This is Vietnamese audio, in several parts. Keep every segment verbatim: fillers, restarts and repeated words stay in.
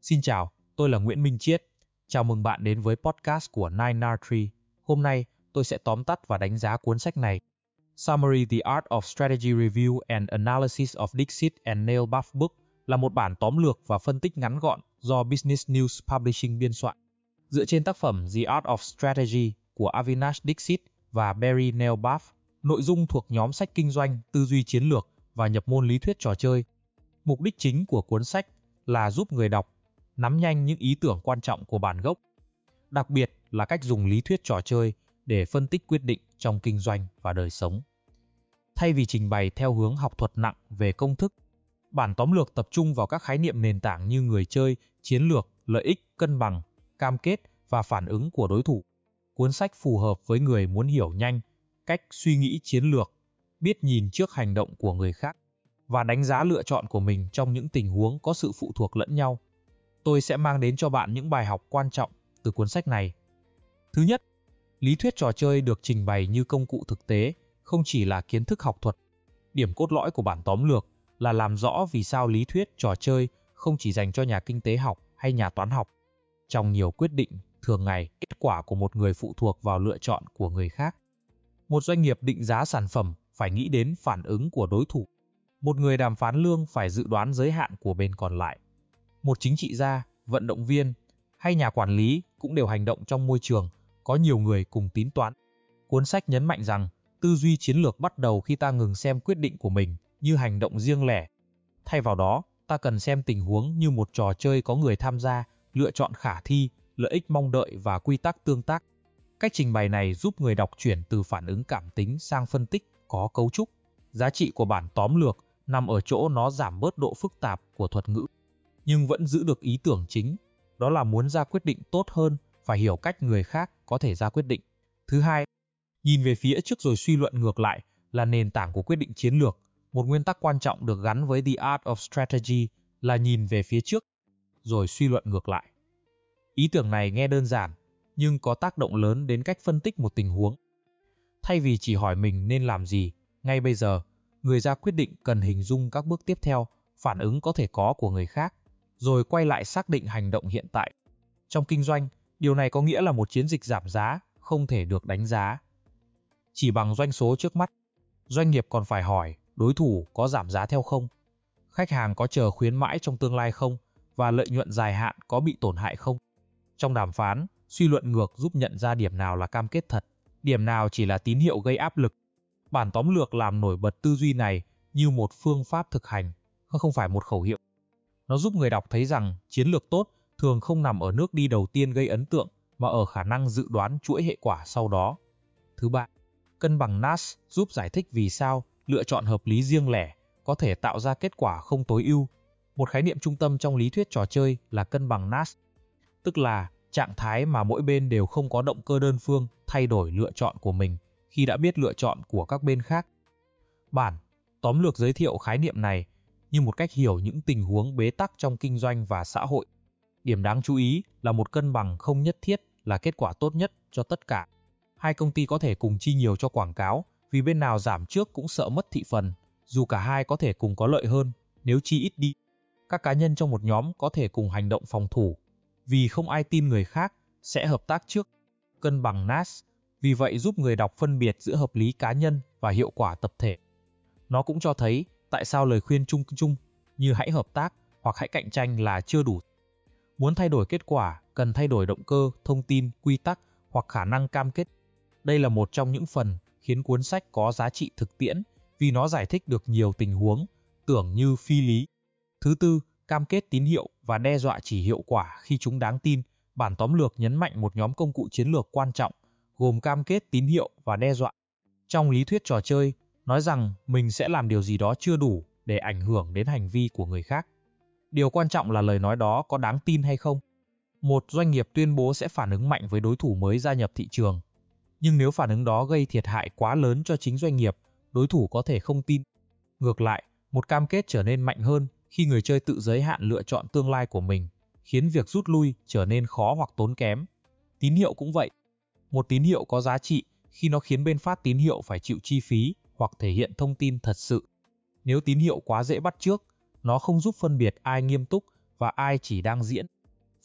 Xin chào, tôi là Nguyễn Minh Chiết. Chào mừng bạn đến với podcast của nine R three. Hôm nay, tôi sẽ tóm tắt và đánh giá cuốn sách này. Summary: The Art of Strategy Review and Analysis of Dixit and Neil Buff Book là một bản tóm lược và phân tích ngắn gọn do Business News Publishing biên soạn. Dựa trên tác phẩm The Art of Strategy của Avinash Dixit và Barry Neil Buff, nội dung thuộc nhóm sách kinh doanh, tư duy chiến lược và nhập môn lý thuyết trò chơi. Mục đích chính của cuốn sách là giúp người đọc nắm nhanh những ý tưởng quan trọng của bản gốc, đặc biệt là cách dùng lý thuyết trò chơi để phân tích quyết định trong kinh doanh và đời sống. Thay vì trình bày theo hướng học thuật nặng về công thức, bản tóm lược tập trung vào các khái niệm nền tảng như người chơi, chiến lược, lợi ích, cân bằng, cam kết và phản ứng của đối thủ. Cuốn sách phù hợp với người muốn hiểu nhanh cách suy nghĩ chiến lược, biết nhìn trước hành động của người khác và đánh giá lựa chọn của mình trong những tình huống có sự phụ thuộc lẫn nhau. Tôi sẽ mang đến cho bạn những bài học quan trọng từ cuốn sách này. Thứ nhất, lý thuyết trò chơi được trình bày như công cụ thực tế, không chỉ là kiến thức học thuật. Điểm cốt lõi của bản tóm lược là làm rõ vì sao lý thuyết trò chơi không chỉ dành cho nhà kinh tế học hay nhà toán học. Trong nhiều quyết định thường ngày, kết quả của một người phụ thuộc vào lựa chọn của người khác. Một doanh nghiệp định giá sản phẩm phải nghĩ đến phản ứng của đối thủ. Một người đàm phán lương phải dự đoán giới hạn của bên còn lại. Một chính trị gia, vận động viên hay nhà quản lý cũng đều hành động trong môi trường có nhiều người cùng tính toán. Cuốn sách nhấn mạnh rằng tư duy chiến lược bắt đầu khi ta ngừng xem quyết định của mình như hành động riêng lẻ. Thay vào đó, ta cần xem tình huống như một trò chơi có người tham gia, lựa chọn khả thi, lợi ích mong đợi và quy tắc tương tác. Cách trình bày này giúp người đọc chuyển từ phản ứng cảm tính sang phân tích có cấu trúc. Giá trị của bản tóm lược nằm ở chỗ nó giảm bớt độ phức tạp của thuật ngữ, nhưng vẫn giữ được ý tưởng chính, đó là muốn ra quyết định tốt hơn, phải hiểu cách người khác có thể ra quyết định. Thứ hai, nhìn về phía trước rồi suy luận ngược lại là nền tảng của quyết định chiến lược. Một nguyên tắc quan trọng được gắn với The Art of Strategy là nhìn về phía trước rồi suy luận ngược lại. Ý tưởng này nghe đơn giản, nhưng có tác động lớn đến cách phân tích một tình huống. Thay vì chỉ hỏi mình nên làm gì, ngay bây giờ, người ra quyết định cần hình dung các bước tiếp theo, phản ứng có thể có của người khác, rồi quay lại xác định hành động hiện tại. Trong kinh doanh, điều này có nghĩa là một chiến dịch giảm giá không thể được đánh giá chỉ bằng doanh số trước mắt. Doanh nghiệp còn phải hỏi đối thủ có giảm giá theo không, khách hàng có chờ khuyến mãi trong tương lai không, và lợi nhuận dài hạn có bị tổn hại không. Trong đàm phán, suy luận ngược giúp nhận ra điểm nào là cam kết thật, điểm nào chỉ là tín hiệu gây áp lực. Bản tóm lược làm nổi bật tư duy này như một phương pháp thực hành, không phải một khẩu hiệu. Nó giúp người đọc thấy rằng chiến lược tốt thường không nằm ở nước đi đầu tiên gây ấn tượng, mà ở khả năng dự đoán chuỗi hệ quả sau đó. Thứ ba, cân bằng Nash giúp giải thích vì sao lựa chọn hợp lý riêng lẻ có thể tạo ra kết quả không tối ưu. Một khái niệm trung tâm trong lý thuyết trò chơi là cân bằng Nash, tức là trạng thái mà mỗi bên đều không có động cơ đơn phương thay đổi lựa chọn của mình khi đã biết lựa chọn của các bên khác. Bản tóm lược giới thiệu khái niệm này như một cách hiểu những tình huống bế tắc trong kinh doanh và xã hội. Điểm đáng chú ý là một cân bằng không nhất thiết là kết quả tốt nhất cho tất cả. Hai công ty có thể cùng chi nhiều cho quảng cáo vì bên nào giảm trước cũng sợ mất thị phần, dù cả hai có thể cùng có lợi hơn nếu chi ít đi. Các cá nhân trong một nhóm có thể cùng hành động phòng thủ vì không ai tin người khác sẽ hợp tác trước. Cân bằng Nash vì vậy giúp người đọc phân biệt giữa hợp lý cá nhân và hiệu quả tập thể. Nó cũng cho thấy tại sao lời khuyên chung chung như hãy hợp tác hoặc hãy cạnh tranh là chưa đủ. Muốn thay đổi kết quả, cần thay đổi động cơ, thông tin, quy tắc hoặc khả năng cam kết. Đây là một trong những phần khiến cuốn sách có giá trị thực tiễn vì nó giải thích được nhiều tình huống tưởng như phi lý. Thứ tư, cam kết tín hiệu và đe dọa chỉ hiệu quả khi chúng đáng tin. Bản tóm lược nhấn mạnh một nhóm công cụ chiến lược quan trọng gồm cam kết, tín hiệu và đe dọa. Trong lý thuyết trò chơi, nói rằng mình sẽ làm điều gì đó chưa đủ để ảnh hưởng đến hành vi của người khác. Điều quan trọng là lời nói đó có đáng tin hay không. Một doanh nghiệp tuyên bố sẽ phản ứng mạnh với đối thủ mới gia nhập thị trường. Nhưng nếu phản ứng đó gây thiệt hại quá lớn cho chính doanh nghiệp, đối thủ có thể không tin. Ngược lại, một cam kết trở nên mạnh hơn khi người chơi tự giới hạn lựa chọn tương lai của mình, khiến việc rút lui trở nên khó hoặc tốn kém. Tín hiệu cũng vậy. Một tín hiệu có giá trị khi nó khiến bên phát tín hiệu phải chịu chi phí hoặc thể hiện thông tin thật sự. Nếu tín hiệu quá dễ bắt chước, nó không giúp phân biệt ai nghiêm túc và ai chỉ đang diễn.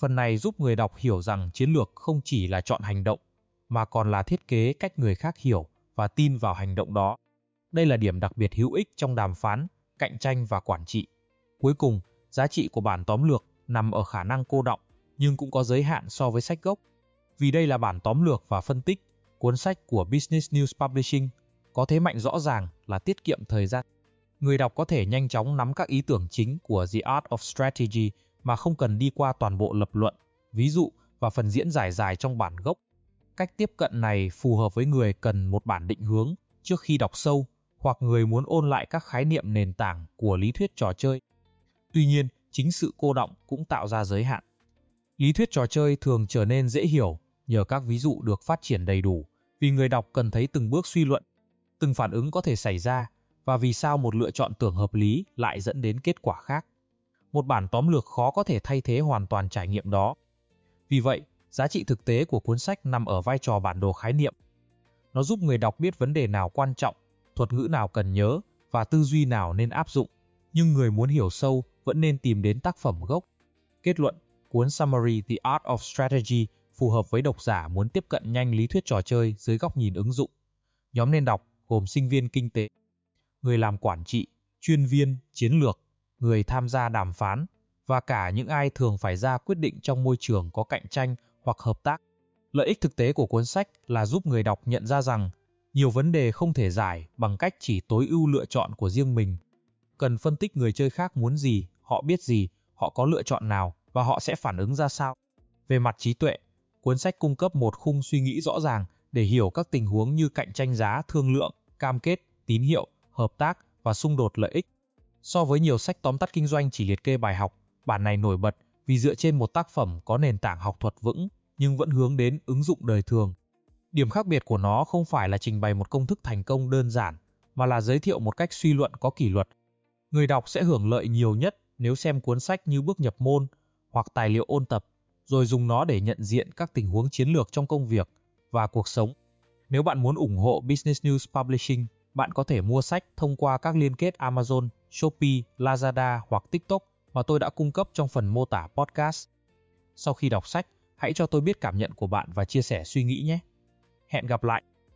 Phần này giúp người đọc hiểu rằng chiến lược không chỉ là chọn hành động, mà còn là thiết kế cách người khác hiểu và tin vào hành động đó. Đây là điểm đặc biệt hữu ích trong đàm phán, cạnh tranh và quản trị. Cuối cùng, giá trị của bản tóm lược nằm ở khả năng cô đọng, nhưng cũng có giới hạn so với sách gốc. Vì đây là bản tóm lược và phân tích, cuốn sách của Business News Publishing có thế mạnh rõ ràng là tiết kiệm thời gian. Người đọc có thể nhanh chóng nắm các ý tưởng chính của The Art of Strategy mà không cần đi qua toàn bộ lập luận, ví dụ và phần diễn giải dài trong bản gốc. Cách tiếp cận này phù hợp với người cần một bản định hướng trước khi đọc sâu, hoặc người muốn ôn lại các khái niệm nền tảng của lý thuyết trò chơi. Tuy nhiên, chính sự cô đọng cũng tạo ra giới hạn. Lý thuyết trò chơi thường trở nên dễ hiểu nhờ các ví dụ được phát triển đầy đủ, vì người đọc cần thấy từng bước suy luận, từng phản ứng có thể xảy ra, và vì sao một lựa chọn tưởng hợp lý lại dẫn đến kết quả khác. Một bản tóm lược khó có thể thay thế hoàn toàn trải nghiệm đó. Vì vậy, giá trị thực tế của cuốn sách nằm ở vai trò bản đồ khái niệm. Nó giúp người đọc biết vấn đề nào quan trọng, thuật ngữ nào cần nhớ và tư duy nào nên áp dụng. Nhưng người muốn hiểu sâu vẫn nên tìm đến tác phẩm gốc. Kết luận, cuốn Summary The Art of Strategy phù hợp với độc giả muốn tiếp cận nhanh lý thuyết trò chơi dưới góc nhìn ứng dụng. Nhóm nên đọc gồm sinh viên kinh tế, người làm quản trị, chuyên viên, chiến lược, người tham gia đàm phán, và cả những ai thường phải ra quyết định trong môi trường có cạnh tranh hoặc hợp tác. Lợi ích thực tế của cuốn sách là giúp người đọc nhận ra rằng nhiều vấn đề không thể giải bằng cách chỉ tối ưu lựa chọn của riêng mình. Cần phân tích người chơi khác muốn gì, họ biết gì, họ có lựa chọn nào và họ sẽ phản ứng ra sao. Về mặt trí tuệ, cuốn sách cung cấp một khung suy nghĩ rõ ràng để hiểu các tình huống như cạnh tranh giá, thương lượng, cam kết, tín hiệu, hợp tác và xung đột lợi ích. So với nhiều sách tóm tắt kinh doanh chỉ liệt kê bài học, bản này nổi bật vì dựa trên một tác phẩm có nền tảng học thuật vững nhưng vẫn hướng đến ứng dụng đời thường. Điểm khác biệt của nó không phải là trình bày một công thức thành công đơn giản, mà là giới thiệu một cách suy luận có kỷ luật. Người đọc sẽ hưởng lợi nhiều nhất nếu xem cuốn sách như bước nhập môn hoặc tài liệu ôn tập, rồi dùng nó để nhận diện các tình huống chiến lược trong công việc và cuộc sống. Nếu bạn muốn ủng hộ Business News Publishing, bạn có thể mua sách thông qua các liên kết Amazon, Shopee, Lazada hoặc TikTok mà tôi đã cung cấp trong phần mô tả podcast. Sau khi đọc sách, hãy cho tôi biết cảm nhận của bạn và chia sẻ suy nghĩ nhé. Hẹn gặp lại!